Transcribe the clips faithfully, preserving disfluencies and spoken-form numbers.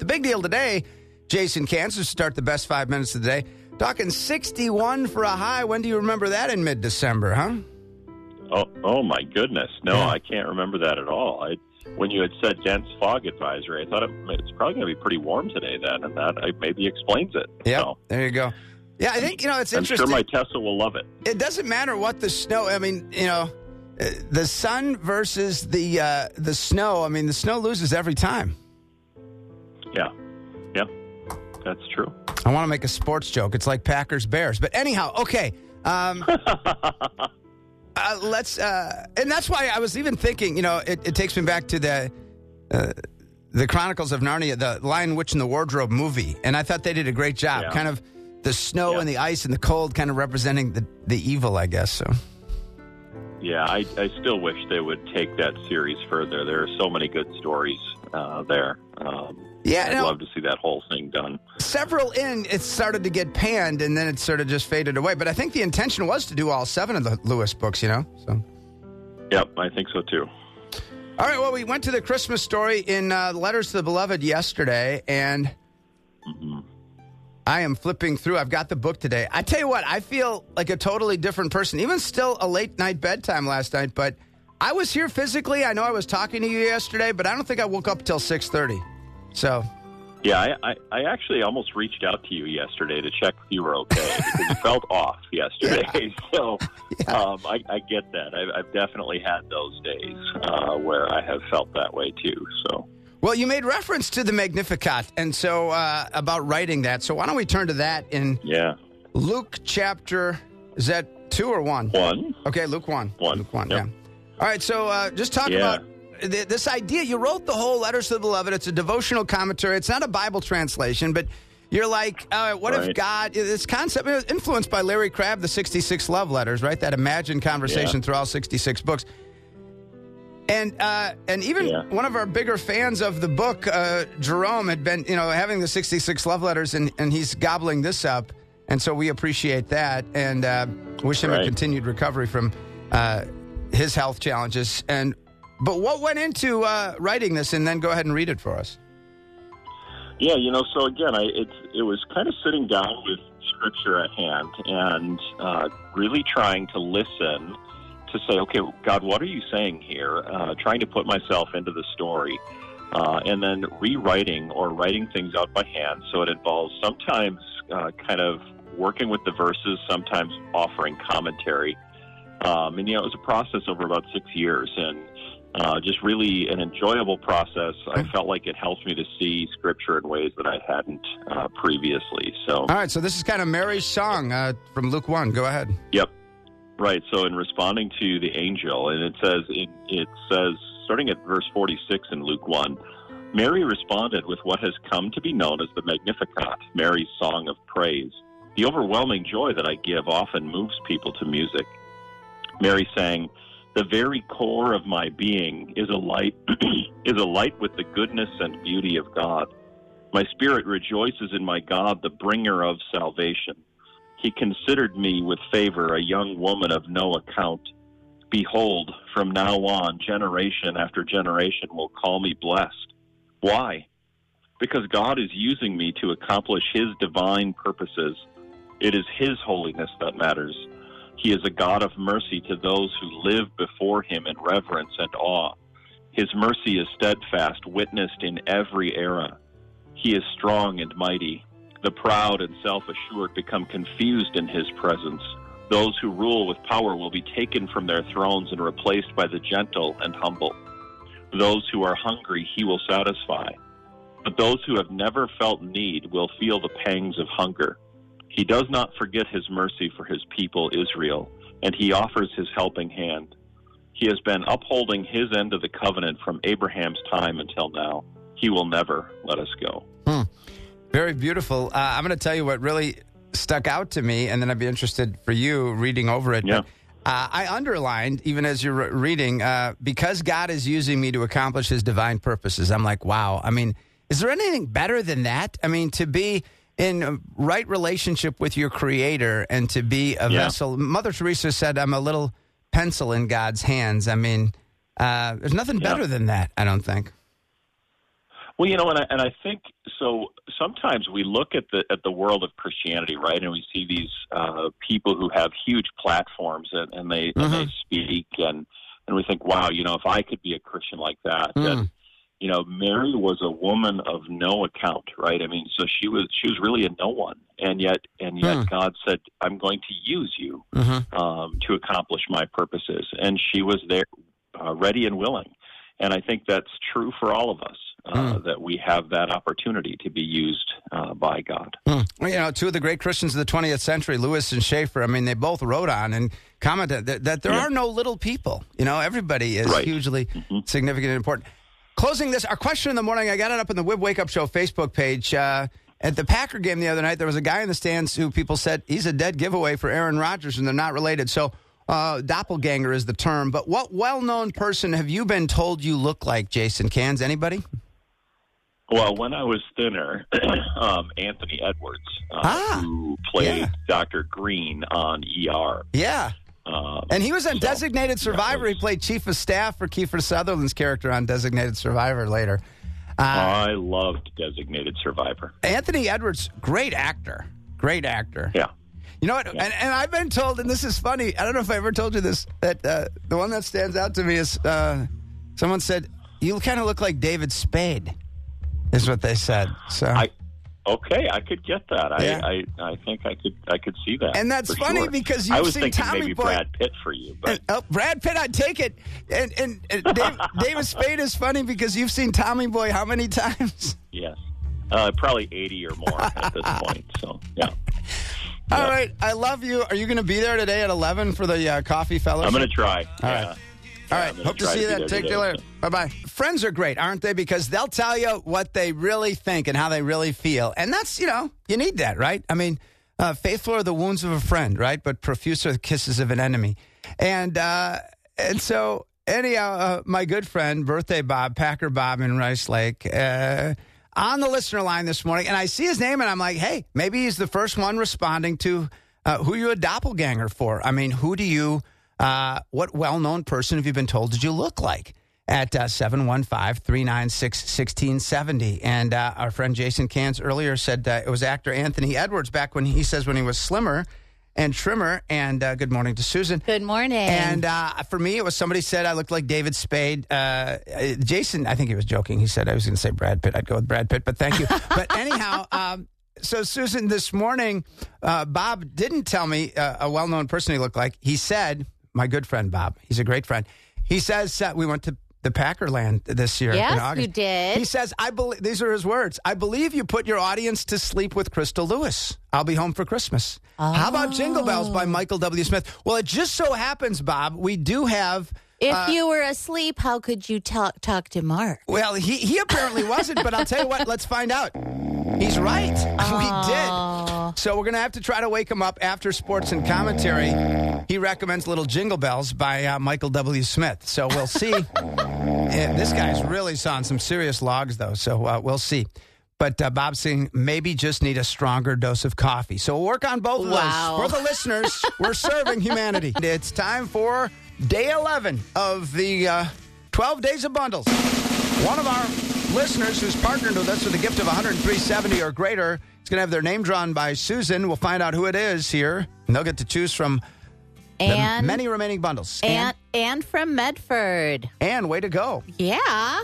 big deal today, Jason Kansas, start the best five minutes of the day. Talking sixty-one for a high. When do you remember that in mid-December, huh? Oh, oh my goodness. No, Yeah. I can't remember that at all. I, when you had said dense fog advisory, I thought it, it's probably going to be pretty warm today then, and that I, maybe explains it. Yeah, So, there you go. Yeah, I think, you know, it's I'm interesting. sure my Tesla will love it. It doesn't matter what the snow, I mean, you know, uh, the sun versus the uh, the snow, I mean, the snow loses every time. Yeah. Yeah, that's true. I want to make a sports joke. It's like Packers-Bears. But anyhow, okay. Um, uh, let's, uh, and that's why I was even thinking, you know, it, it takes me back to the uh, the Chronicles of Narnia, the Lion, Witch, and the Wardrobe movie. And I thought they did a great job. Yeah. Kind of the snow Yeah. and the ice and the cold kind of representing the, the evil, I guess. So. Yeah, I, I still wish they would take that series further. There are so many good stories uh, there. Um, Yeah, I'd no. love to see that whole thing done. Several in, it started to get panned, and then it sort of just faded away. But I think the intention was to do all seven of the Lewis books, you know? So, Yep, I think so too. all right, well, we went to the Christmas story in uh, Letters to the Beloved yesterday, and Mm-hmm. I am flipping through. I've got the book today. I tell you what, I feel like a totally different person, even still a late night bedtime last night, but I was here physically. I know I was talking to you yesterday, but I don't think I woke up till six thirty. So, Yeah, I, I, I actually almost reached out to you yesterday to check if you were okay because you felt off yesterday. So Yeah. um, I, I get that. I've, I've definitely had those days uh, where I have felt that way too. So well, you made reference to the Magnificat, and so uh, about writing that. So why don't we turn to that in yeah, Luke chapter, is that two or one? one. Okay, Luke one. One. Luke one, Yep. yeah. All right, so uh, just talk Yeah. about th- this idea. You wrote the whole Letters to the Beloved. It's a devotional commentary. It's not a Bible translation, but you're like, uh, what if Right. God, this concept, it was influenced by Larry Crabb, the sixty-six Love Letters, right? That imagined conversation Yeah. through all sixty-six books. And uh, and even Yeah. one of our bigger fans of the book, uh, Jerome, had been, you know, having the sixty-six Love Letters, and, and he's gobbling this up. And so we appreciate that and uh, wish him a Right. continued recovery from uh, his health challenges. And but what went into uh, writing this? And then go ahead and read it for us. Yeah, you know, so again, I it's it was kind of sitting down with Scripture at hand and uh, really trying to listen to say, okay, God, what are you saying here? Uh, trying to put myself into the story, uh, and then rewriting or writing things out by hand. So it involves sometimes uh, kind of working with the verses, sometimes offering commentary. Um, and, you know, it was a process over about six years and uh, just really an enjoyable process. I felt like it helped me to see Scripture in ways that I hadn't uh, previously. So, All right, so this is kind of Mary's song uh, from Luke one. Go ahead. yep. Right. So in responding to the angel, and it says, it, it says, starting at verse forty-six in Luke one, Mary responded with what has come to be known as the Magnificat, Mary's song of praise. The overwhelming joy that I give often moves people to music. Mary sang, "The very core of my being is a light is a light with the goodness and beauty of God. My spirit rejoices in my God, the bringer of salvation. He considered me with favor, a young woman of no account. Behold, from now on, generation after generation will call me blessed. Why? Because God is using me to accomplish His divine purposes. It is His holiness that matters. He is a God of mercy to those who live before Him in reverence and awe. His mercy is steadfast, witnessed in every era. He is strong and mighty. The proud and self-assured become confused in His presence. Those who rule with power will be taken from their thrones and replaced by the gentle and humble. Those who are hungry He will satisfy. But those who have never felt need will feel the pangs of hunger. He does not forget His mercy for His people Israel, and He offers His helping hand. He has been upholding His end of the covenant from Abraham's time until now. He will never let us go." Hmm. Very beautiful. Uh, I'm going to tell you what really stuck out to me, and then I'd be interested for you reading over it. Yeah. But, uh, I underlined, even as you're re- reading, uh, because God is using me to accomplish His divine purposes. I'm like, wow. I mean, is there anything better than that? I mean, to be in a right relationship with your Creator and to be a Yeah. vessel. Mother Teresa said, I'm a little pencil in God's hands. I mean, uh, there's nothing Yeah. better than that, I don't think. Well, you know, and I, and I think so. Sometimes we look at the at the world of Christianity, right, and we see these uh, people who have huge platforms and, and they mm-hmm. and they speak, and and we think, wow, you know, if I could be a Christian like that, mm. and you know, Mary was a woman of no account, right? I mean, so she was she was really a no one, and yet and yet mm. God said, I'm going to use you mm-hmm. um, to accomplish my purposes, and she was there, uh, ready and willing, and I think that's true for all of us. Uh, mm. That we have that opportunity to be used uh, by God. Mm. Well, you know, two of the great Christians of the twentieth century, Lewis and Schaeffer, I mean, they both wrote on and commented that, that there yeah. are no little people. You know, everybody is right. hugely mm-hmm. significant and important. Closing this, our question in the morning, I got it up in the Wib Wake Up Show Facebook page. Uh, at the Packer game the other night, there was a guy in the stands who people said he's a dead giveaway for Aaron Rodgers, and they're not related. So Uh, doppelganger is the term. But what well-known person have you been told you look like, Jason Cans? Anybody? Well, when I was thinner, um, Anthony Edwards, uh, ah, who played yeah. Doctor Green on E R. Yeah. Um, and he was on so, Designated Survivor. Was, he played Chief of Staff for Kiefer Sutherland's character on Designated Survivor later. Uh, I loved Designated Survivor. Anthony Edwards, great actor. Great actor. Yeah. You know what? Yeah. And, and I've been told, and this is funny, I don't know if I ever told you this, that uh, the one that stands out to me is uh, someone said, you kind of look like David Spade, is what they said. So I, okay, I could get that. Yeah. I, I I think I could I could see that. And that's for funny sure. because you've I was seen thinking Tommy maybe Boy. Brad Pitt for you. But. And, oh, Brad Pitt, I'd take it. And, and, and Dave, David Spade is funny because you've seen Tommy Boy how many times? Yes. Uh, probably eighty or more at this point. So, yeah. All yeah. right. I love you. Are you going to be there today at eleven for the uh, coffee fellowship? I'm going to try. All yeah. right. All right. Yeah, Hope to see you then. Take care later. So. Bye-bye. Friends are great, aren't they? Because they'll tell you what they really think and how they really feel. And that's, you know, you need that, right? I mean, uh, faithful are the wounds of a friend, right? But profuse are the kisses of an enemy. And uh, and so, anyhow, uh, my good friend, birthday Bob, Packer Bob in Rice Lake, uh, on the listener line this morning. And I see his name, and I'm like, hey, maybe he's the first one responding to uh, who you're a doppelganger for. I mean, who do you... Uh, what well-known person have you been told did you look like? At uh, seven one five, three nine six, one six seven zero. And uh, our friend Jason Cans earlier said uh, it was actor Anthony Edwards back when he says when he was slimmer and trimmer. And uh, good morning to Susan. Good morning. And uh, for me, it was somebody said I looked like David Spade. Uh, Jason, I think he was joking. He said I was going to say Brad Pitt. I'd go with Brad Pitt, but thank you. But anyhow... Um, So, Susan, this morning, uh, Bob didn't tell me uh, a well-known person he looked like. He said, my good friend Bob, he's a great friend. He says uh, we went to the Packerland this year yes, in August. you did. He says, I believe, these are his words, I believe you put your audience to sleep with Crystal Lewis. I'll be home for Christmas. Oh. How about Jingle Bells by Michael W. Smith? Well, it just so happens, Bob, we do have... If uh, you were asleep, how could you talk talk to Mark? Well, he, he apparently wasn't, but I'll tell you what, let's find out. He's right. Oh. We did. So we're going to have to try to wake him up after sports and commentary. He recommends Little Jingle Bells by uh, Michael W. Smith. So we'll see. And this guy's really sawing some serious logs, though, so uh, we'll see. But uh, Bob's saying maybe just need a stronger dose of coffee. So we'll work on both of wow. those. For the listeners, we're serving humanity. It's time for day eleven of the uh, twelve Days of Bundles. One of our listeners who's partnered with us with a gift of one hundred three dollars and seventy cents or greater is going to have their name drawn by Susan. We'll find out who it is here, and they'll get to choose from and, the many remaining bundles. And, and from Medford. Ann, way to go. Yeah.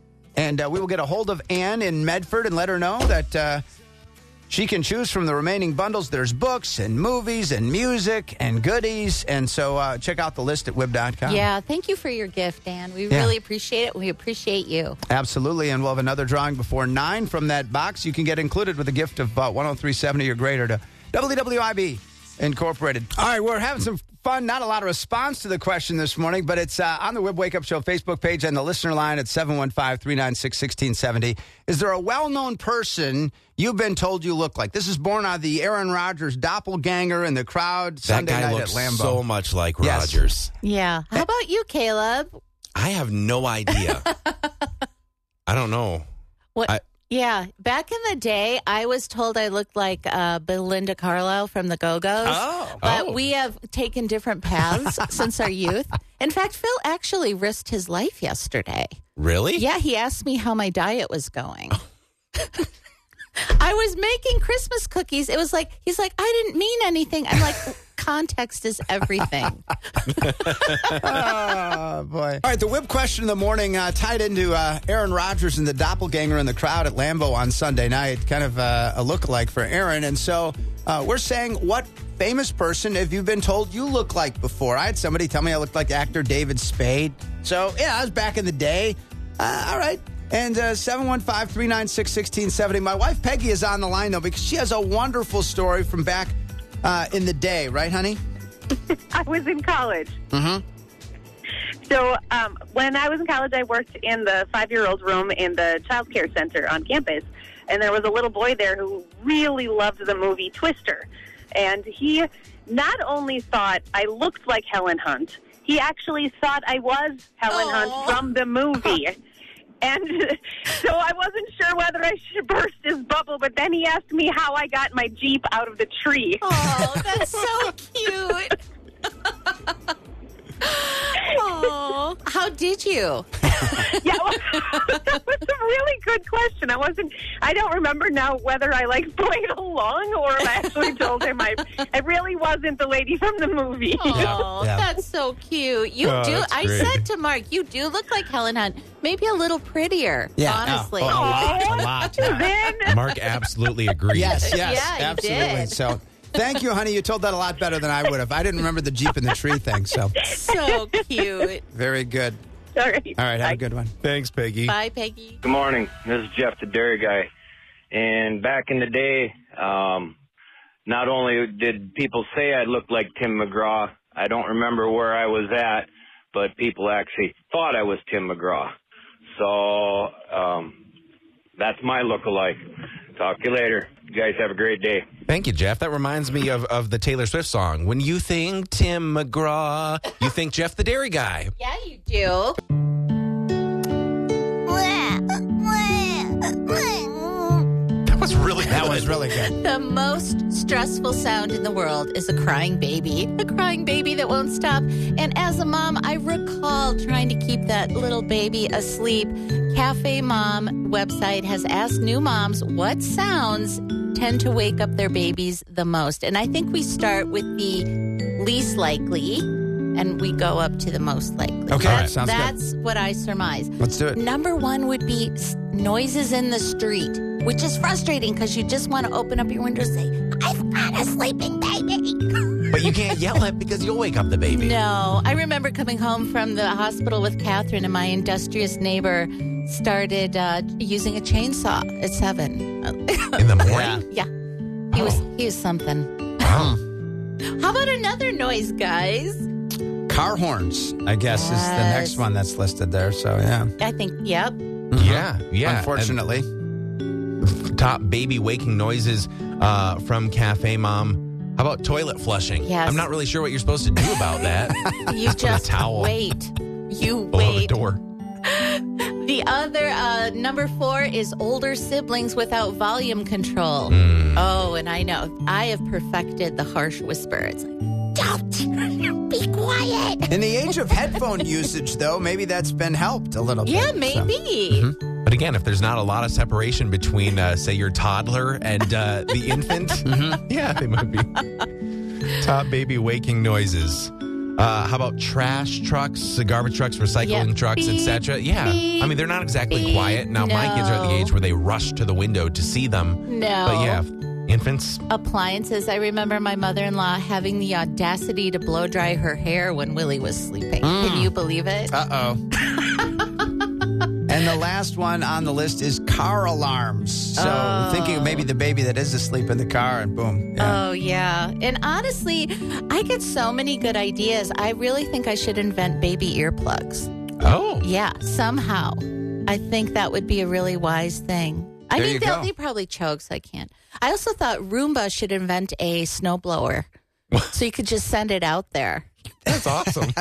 And uh, we will get a hold of Ann in Medford and let her know that uh, she can choose from the remaining bundles. There's books and movies and music and goodies. And so uh, check out the list at wib dot com. Yeah, thank you for your gift, Ann. We Yeah. really appreciate it. We appreciate you. Absolutely. And we'll have another drawing before nine from that box. You can get included with a gift of uh, one oh three seventy or greater to W W I B Incorporated. All right, we're having some fun. Not a lot of response to the question this morning, but it's uh, on the Wib Wake Up Show Facebook page and the listener line at seven one five, three nine six, one six seven zero. Is there a well-known person you've been told you look like? This is born on the Aaron Rodgers doppelganger in the crowd That Sunday guy night looks at Lambeau. so much like Yes. Rodgers. Yeah. How about you, Caleb? I have no idea. I don't know. What? I, Yeah. Back in the day, I was told I looked like uh, Belinda Carlisle from the Go-Go's. Oh. But Oh. we have taken different paths since our youth. In fact, Phil actually risked his life yesterday. Really? Yeah, he asked me how my diet was going. I was making Christmas cookies. It was like, he's like, I didn't mean anything. I'm like, context is everything. Oh, boy. All right, the whip question of the morning uh, tied into uh, Aaron Rodgers and the doppelganger in the crowd at Lambeau on Sunday night. Kind of uh, a lookalike for Aaron. And so uh, we're saying, what famous person have you been told you look like before? I had somebody tell me I looked like actor David Spade. So, yeah, I was back in the day. Uh, all right. And uh, seven one five, three nine six, one six seven zero. My wife Peggy is on the line, though, because she has a wonderful story from back uh, in the day. Right, honey? I was in college. Mm-hmm. So um, when I was in college, I worked in the five-year-old room in the child care center on campus. And there was a little boy there who really loved the movie Twister. And he not only thought I looked like Helen Hunt, he actually thought I was Helen Aww. Hunt from the movie. And so I wasn't sure whether I should burst his bubble, but then he asked me how I got my Jeep out of the tree. Oh, that's so cute. Oh, how did you? Yeah, well, that was a really good question. I wasn't. I don't remember now whether I like played along or if I actually told him I. I really wasn't the lady from the movie. Oh, Yeah. that's so cute. You Oh, do. that's I great. said to Mark, you do look like Helen Hunt. Maybe a little prettier. Yeah. honestly. Oh, oh, a lot. A lot. Then Mark absolutely agrees. Yes, yes, Yeah, you absolutely. did. So, thank you, honey. You told that a lot better than I would have. I didn't remember the Jeep and the tree thing. So, So cute. very good. all right. All right, have Bye. a good one. Thanks, Peggy. Bye, Peggy. Good morning. This is Jeff, the dairy guy. And back in the day, um, not only did people say I looked like Tim McGraw, I don't remember where I was at, but people actually thought I was Tim McGraw. So um, that's my look-alike. Talk to you later. You guys have a great day. Thank you, Jeff. That reminds me of, of the Taylor Swift song. When you think Tim McGraw, you think Jeff the Dairy Guy. Yeah, you do. That was really That good. was really good. The most stressful sound in the world is a crying baby, a crying baby that won't stop. And as a mom, I recall trying to keep that little baby asleep. Cafe Mom website has asked new moms what sounds tend to wake up their babies the most. And I think we start with the least likely and we go up to the most likely. Okay, That's, sounds good. that's what I surmise. Let's do it. Number one would be s- noises in the street, which is frustrating because you just want to open up your window and say, I've got a sleeping baby. But you can't yell it because you'll wake up the baby. No, I remember coming home from the hospital with Catherine, and my industrious neighbor started uh, using a chainsaw at seven. In the morning? Yeah, he was he was something. Wow. How about another noise, guys? Car horns, I guess, is the Yes. next one that's listed there. So, yeah. I think, yep. Yeah, yeah. Unfortunately. And top baby waking noises uh, from Cafe Mom. How about toilet flushing? Yes. I'm not really sure what you're supposed to do about that. You Put a just towel wait. You below the wait. door. The other, uh, number four, is older siblings without volume control. Mm. Oh, and I know. I have perfected the harsh whisper. It's like, don't be quiet. In the age of headphone usage, though, maybe that's been helped a little Yeah, bit. so. maybe. But again, if there's not a lot of separation between, uh, say, your toddler and uh, the infant, yeah, they might be. Top baby waking noises. Uh, how about trash trucks, uh, garbage trucks, recycling Yeah. trucks, Beep, et cetera? Yeah. beep, I mean, they're not exactly beep. quiet. Now, my kids are at the No. age where they rush to the window to see them. No. But yeah, infants, Appliances. I remember my mother-in-law having the audacity to blow dry her hair when Willie was sleeping. Can you believe it? Uh-oh. And the last one on the list is car alarms. So Oh. thinking of maybe the baby that is asleep in the car and boom. Yeah. Oh, yeah. And honestly, I get so many good ideas. I really think I should invent baby earplugs. oh, Yeah, somehow. I think that would be a really wise thing. I There mean, you they'll- go. they probably choke, so I can't. I also thought Roomba should invent a snowblower. So you could just send it out there. That's awesome.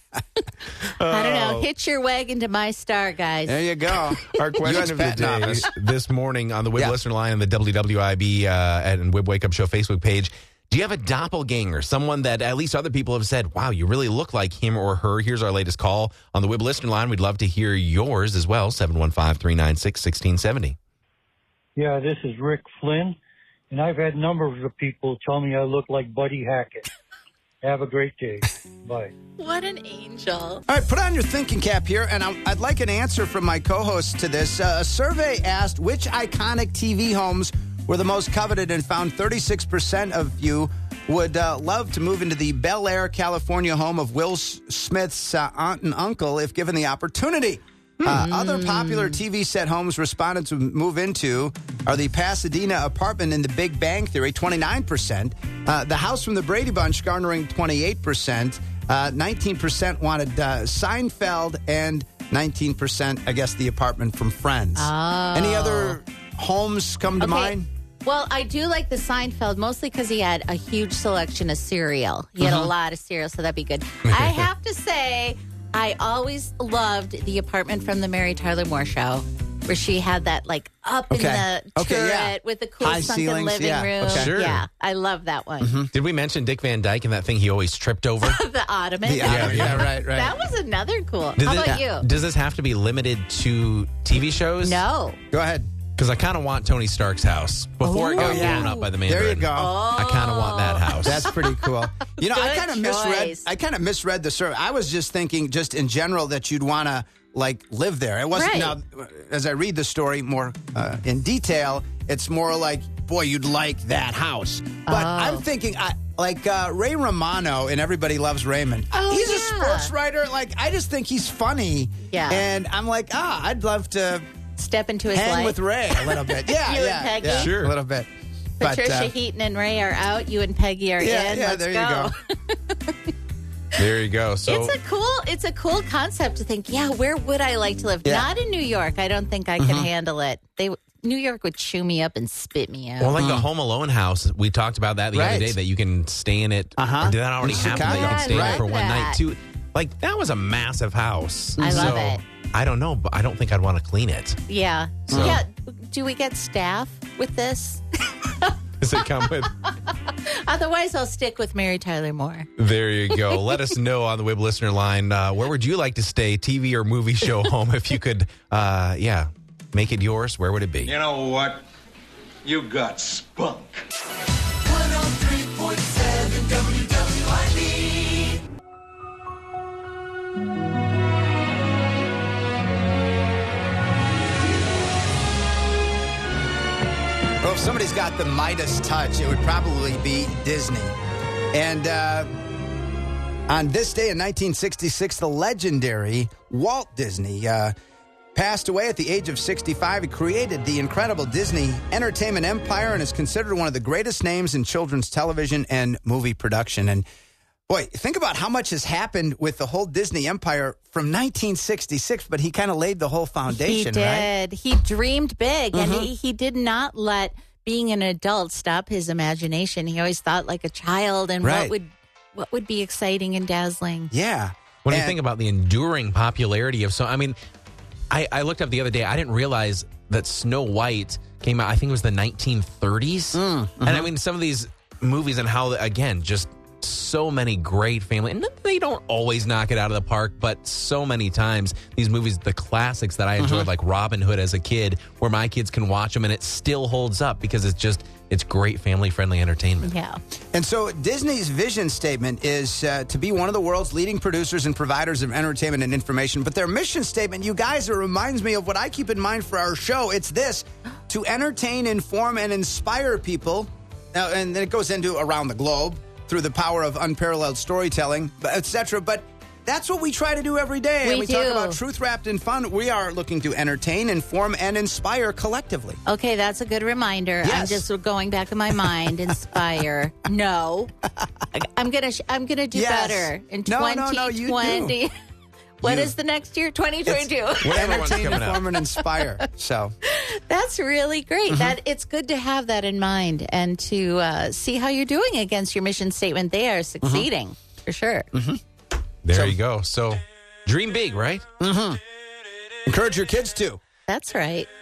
I don't know. Hitch your wagon to my star, guys. There you go. Our U question S of the Patent day Office. this morning on the Wib Yeah. Listener Line on the W W I B uh, and Wib Wake Up Show Facebook page. Do you have a doppelganger, someone that at least other people have said, wow, you really look like him or her? Here's our latest call on the Wib Listener Line. We'd love to hear yours as well, seven one five, three nine six, one six seven zero. Yeah, this is Rick Flynn, and I've had numbers of people tell me I look like Buddy Hackett. Have a great day. Bye. What an angel. All right, put on your thinking cap here, and I'm, I'd like an answer from my co-host to this. Uh, a survey asked which iconic T V homes were the most coveted and found thirty-six percent of you would uh, love to move into the Bel Air, California home of Will S- Smith's uh, aunt and uncle if given the opportunity. Uh, other popular T V set homes respondents would move into are the Pasadena apartment in The Big Bang Theory, twenty-nine percent. Uh, the house from the Brady Bunch garnering twenty-eight percent. Uh, nineteen percent wanted uh, Seinfeld, and nineteen percent, I guess, the apartment from Friends. Oh. Any other homes come to Okay. mind? Well, I do like the Seinfeld, mostly because he had a huge selection of cereal. He had a lot of cereal, so that'd be good. I have to say, I always loved the apartment from the Mary Tyler Moore Show, where she had that, like, up Okay. in the Okay, turret yeah. with the cool High sunken ceilings, living yeah. room. Okay. Sure. Yeah, I love that one. Did we mention Dick Van Dyke and that thing he always tripped over? The ottoman. The ottoman, yeah, right, right. That was another cool. Does How it- about you? Does this have to be limited to T V shows? No. Go ahead. Because I kind of want Tony Stark's house before it Oh, got yeah. blown up by the Mandarin. There you go. I kind of want that house. That's pretty cool. You know, I Good kind of misread. choice. I kind of misread the survey. I was just thinking, just in general, that you'd want to like live there. It wasn't. Right. Now, as I read the story more uh, in detail, it's more like, boy, you'd like that house. But Oh. I'm thinking, I, like uh, Ray Romano in Everybody Loves Raymond. Oh, he's a yeah. sports writer. Like, I just think he's funny. Yeah. And I'm like, ah, I'd love to Step into his hang life. with Ray a little bit. Yeah, You and yeah, Peggy? yeah, Sure. a little bit. But, Patricia uh, Heaton and Ray are out. You and Peggy are yeah, in. yeah, Let's there go. you go. There you go. So It's a cool. It's a cool concept to think. Yeah, where would I like to live? Yeah. Not in New York. I don't think I can handle it. They New York would chew me up and spit me out. Well, like the Home Alone house, we talked about that the Right. other day, that you can stay in it. Uh-huh. Or did that already In happen? That you Chicago. can Yeah, stay I in it for love one that. night, too. Like, that was a massive house. I love So, it. I don't know, but I don't think I'd want to clean it. yeah. So- Yeah. Do we get staff with this? Does it come with? Otherwise, I'll stick with Mary Tyler Moore. There you go. Let us know on the Wib Listener Line. Uh, where would you like to stay, T V or movie show home? If you could, uh, yeah, make it yours, where would it be? You know what? You got spunk. Well, if somebody's got the Midas touch, it would probably be Disney. And uh, on this day in nineteen sixty-six, the legendary Walt Disney uh, passed away at the age of sixty-five. He created the incredible Disney Entertainment Empire and is considered one of the greatest names in children's television and movie production. And boy, think about how much has happened with the whole Disney empire from nineteen sixty-six, but he kind of laid the whole foundation, he right? did. He dreamed big, and he, he did not let being an adult stop his imagination. He always thought like a child, and Right. what would what would be exciting and dazzling. Yeah. When And- you think about the enduring popularity of so, I mean, I, I looked up the other day. I didn't realize that Snow White came out. I think it was the nineteen thirties. Mm, And I mean, some of these movies and how, again, just so many great family. And they don't always knock it out of the park, but so many times these movies, the classics that I enjoyed, Mm-hmm. like Robin Hood as a kid, where my kids can watch them and it still holds up because it's just it's great family friendly entertainment. Yeah. And so Disney's vision statement is uh, to be one of the world's leading producers and providers of entertainment and information. But their mission statement, you guys, it reminds me of what I keep in mind for our show. It's this: to entertain, inform, and inspire people. Now, and then it goes into around the globe through the power of unparalleled storytelling, et cetera. But that's what we try to do every day. We and we do. talk about truth wrapped in fun. We are looking to entertain, inform, and inspire collectively. Okay, that's a good reminder. I'm Yes. just going back in my mind. Inspire. No, I- I'm gonna. sh- I'm gonna do Yes. better in No, twenty no, no, you do. twenty. What You- is the next year? twenty twenty-two. Whatever one's Entertain, coming up. inform, and inspire. So. That's really great. Mm-hmm. That it's good to have that in mind and to uh, see how you're doing against your mission statement. They are succeeding for sure. There So- you go. So dream big, right? Mm-hmm. Encourage your kids to. That's right.